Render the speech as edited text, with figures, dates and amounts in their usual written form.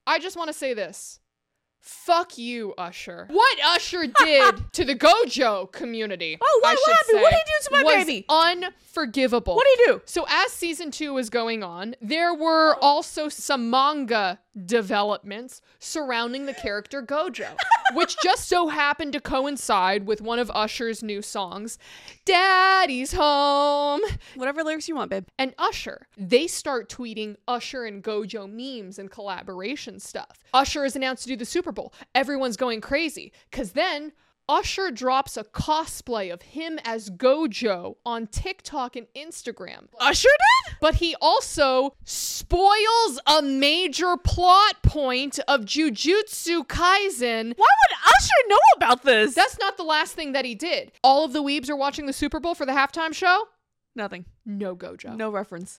I just want to say this. Fuck you, Usher. What Usher did to the Gojo community, what happened? What did he do to my was baby? Unforgivable. What did he do? So as season 2 was going on, there were also some manga developments surrounding the character Gojo, which just so happened to coincide with one of Usher's new songs, Daddy's Home. Whatever lyrics you want, babe. And Usher, they start tweeting Usher and Gojo memes and collaboration stuff. Usher is announced to do the Super Bowl. Everyone's going crazy, because then Usher drops a cosplay of him as Gojo on TikTok and Instagram. Usher did? But he also spoils a major plot point of Jujutsu Kaisen. Why would Usher know about this? That's not the last thing that he did. All of the weebs are watching the Super Bowl for the halftime show. Nothing. No Gojo. No reference.